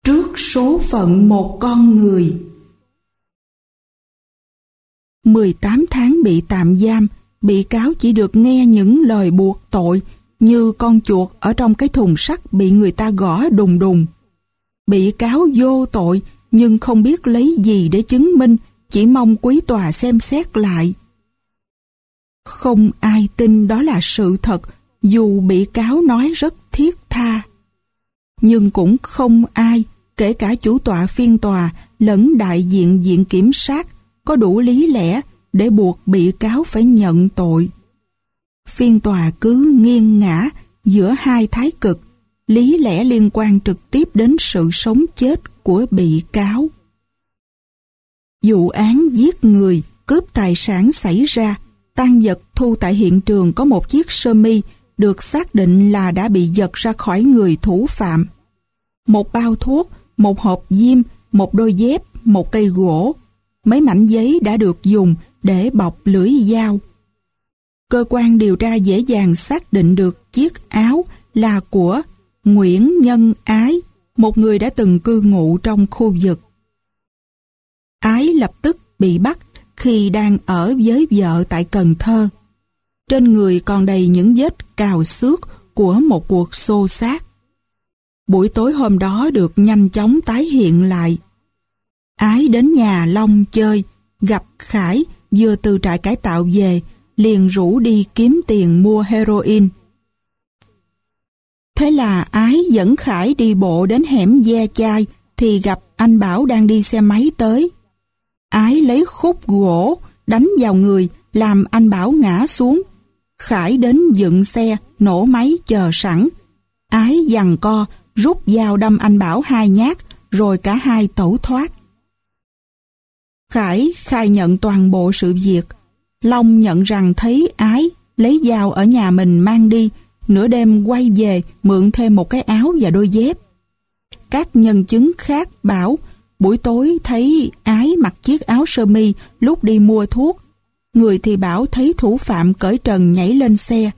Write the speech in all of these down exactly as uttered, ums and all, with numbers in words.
trước số phận một con người. mười tám tháng bị tạm giam, bị cáo chỉ được nghe những lời buộc tội như con chuột ở trong cái thùng sắt bị người ta gõ đùng đùng. Bị cáo vô tội nhưng không biết lấy gì để chứng minh, chỉ mong quý tòa xem xét lại. Không ai tin đó là sự thật, dù bị cáo nói rất thiết tha. Nhưng cũng không ai, kể cả chủ tọa phiên tòa lẫn đại diện viện kiểm sát, có đủ lý lẽ để buộc bị cáo phải nhận tội. Phiên tòa cứ nghiêng ngã giữa hai thái cực, lý lẽ liên quan trực tiếp đến sự sống chết của bị cáo. Vụ án giết người, cướp tài sản xảy ra, tang vật thu tại hiện trường có một chiếc sơ mi được xác định là đã bị giật ra khỏi người thủ phạm. Một bao thuốc, một hộp diêm, một đôi dép, một cây gỗ, mấy mảnh giấy đã được dùng để bọc lưỡi dao. Cơ quan điều tra dễ dàng xác định được chiếc áo là của Nguyễn Nhân Ái, một người đã từng cư ngụ trong khu vực. Ái lập tức bị bắt khi đang ở với vợ tại Cần Thơ. Trên người còn đầy những vết cào xước của một cuộc xô xát. Buổi tối hôm đó được nhanh chóng tái hiện lại. Ái đến nhà Long chơi, gặp Khải vừa từ trại cải tạo về, liền rủ đi kiếm tiền mua heroin. Thế là Ái dẫn Khải đi bộ đến hẻm Ve Chai thì gặp anh Bảo đang đi xe máy tới. Ái lấy khúc gỗ đánh vào người làm anh Bảo ngã xuống. Khải đến dựng xe, nổ máy chờ sẵn. Ái giằng co rút dao đâm anh Bảo hai nhát rồi cả hai tẩu thoát. Khải khai nhận toàn bộ sự việc. Long nhận rằng thấy Ái lấy dao ở nhà mình mang đi, nửa đêm quay về mượn thêm một cái áo và đôi dép. Các nhân chứng khác bảo buổi tối thấy Ái mặc chiếc áo sơ mi lúc đi mua thuốc. Người thì bảo thấy thủ phạm cởi trần nhảy lên xe.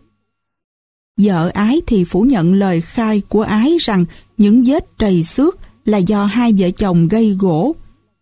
Vợ Ái thì phủ nhận lời khai của Ái rằng những vết trầy xước là do hai vợ chồng gây gổ.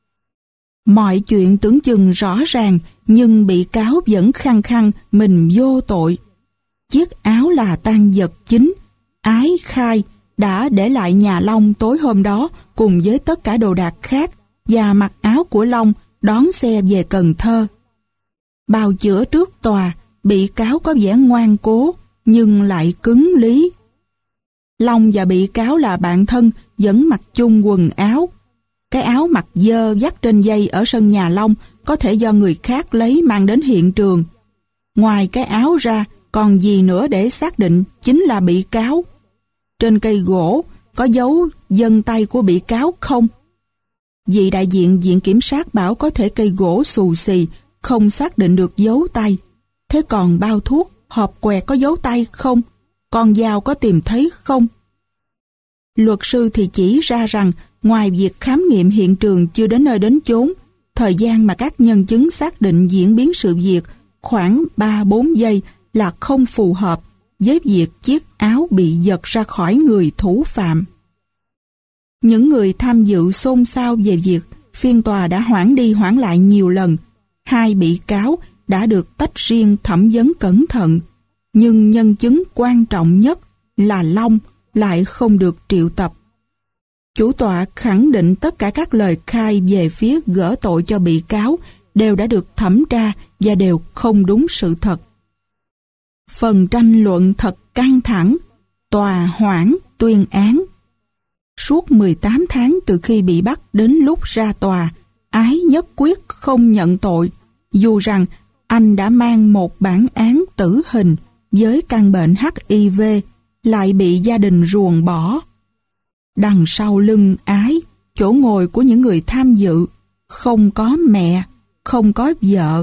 Mọi chuyện tưởng chừng rõ ràng, nhưng bị cáo vẫn khăng khăng mình vô tội. Chiếc áo là tang vật chính. Ái khai đã để lại nhà Long tối hôm đó cùng với tất cả đồ đạc khác và mặc áo của Long đón xe về Cần Thơ. Bào chữa trước tòa, bị cáo có vẻ ngoan cố nhưng lại cứng lý. Long và bị cáo là bạn thân, vẫn mặc chung quần áo. Cái áo mặc dơ vắt trên dây ở sân nhà Long có thể do người khác lấy mang đến hiện trường. Ngoài cái áo ra, còn gì nữa để xác định chính là bị cáo? Trên cây gỗ có dấu vân tay của bị cáo không? Vị đại diện viện kiểm sát bảo có thể cây gỗ xù xì, không xác định được dấu tay. Thế còn bao thuốc, hộp quẹt có dấu tay không? Con dao có tìm thấy không? Luật sư thì chỉ ra rằng ngoài việc khám nghiệm hiện trường chưa đến nơi đến chốn, thời gian mà các nhân chứng xác định diễn biến sự việc khoảng ba bốn giây là không phù hợp với việc chiếc áo bị giật ra khỏi người thủ phạm. Những người tham dự xôn xao về việc phiên tòa đã hoãn đi hoãn lại nhiều lần. Hai bị cáo đã được tách riêng thẩm vấn cẩn thận, nhưng nhân chứng quan trọng nhất là Long lại không được triệu tập. Chủ tọa khẳng định tất cả các lời khai về phía gỡ tội cho bị cáo đều đã được thẩm tra và đều không đúng sự thật. Phần tranh luận thật căng thẳng, tòa hoãn tuyên án. Suốt mười tám tháng từ khi bị bắt đến lúc ra tòa, Ái nhất quyết không nhận tội, dù rằng anh đã mang một bản án tử hình với căn bệnh hát i vê, lại bị gia đình ruồng bỏ. Đằng sau lưng Ái, chỗ ngồi của những người tham dự, không có mẹ, không có vợ.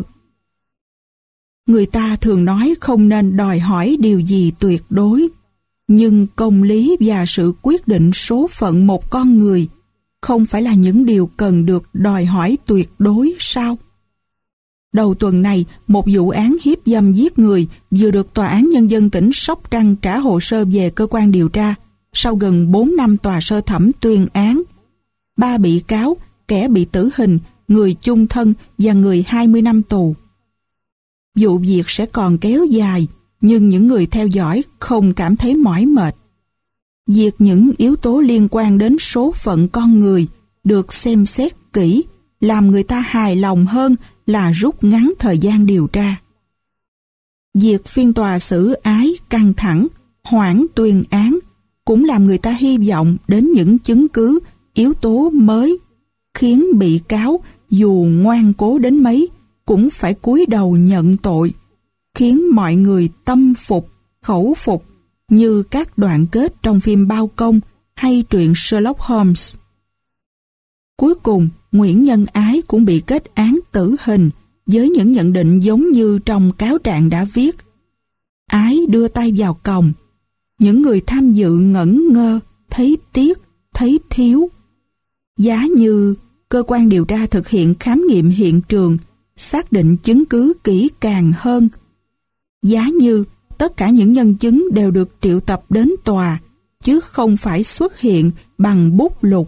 Người ta thường nói không nên đòi hỏi điều gì tuyệt đối, nhưng công lý và sự quyết định số phận một con người không phải là những điều cần được đòi hỏi tuyệt đối sao? Đầu tuần này, một vụ án hiếp dâm giết người vừa được Tòa án Nhân dân tỉnh Sóc Trăng trả hồ sơ về cơ quan điều tra sau gần bốn năm tòa sơ thẩm tuyên án. ba bị cáo, kẻ bị tử hình, người chung thân và người hai mươi năm tù. Vụ việc sẽ còn kéo dài, nhưng những người theo dõi không cảm thấy mỏi mệt. Việc những yếu tố liên quan đến số phận con người được xem xét kỹ làm người ta hài lòng hơn là rút ngắn thời gian điều tra. Việc phiên tòa xử ái căng thẳng, hoãn tuyên án cũng làm người ta hy vọng đến những chứng cứ, yếu tố mới, khiến bị cáo dù ngoan cố đến mấy cũng phải cúi đầu nhận tội, khiến mọi người tâm phục, khẩu phục như các đoạn kết trong phim Bao Công hay truyện Sherlock Holmes. Cuối cùng, Nguyễn Nhân Ái cũng bị kết án tử hình với những nhận định giống như trong cáo trạng đã viết. Ái đưa tay vào còng. Những người tham dự ngẩn ngơ, thấy tiếc, thấy thiếu. Giá như cơ quan điều tra thực hiện khám nghiệm hiện trường, xác định chứng cứ kỹ càng hơn. Giá như tất cả những nhân chứng đều được triệu tập đến tòa, chứ không phải xuất hiện bằng bút lục.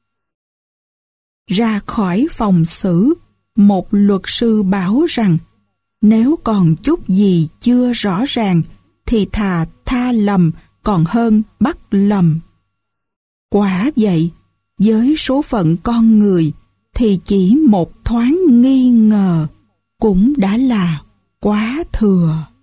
Ra khỏi phòng xử, một luật sư bảo rằng nếu còn chút gì chưa rõ ràng thì thà tha lầm còn hơn bắt lầm. Quả vậy, với số phận con người thì chỉ một thoáng nghi ngờ cũng đã là quá thừa.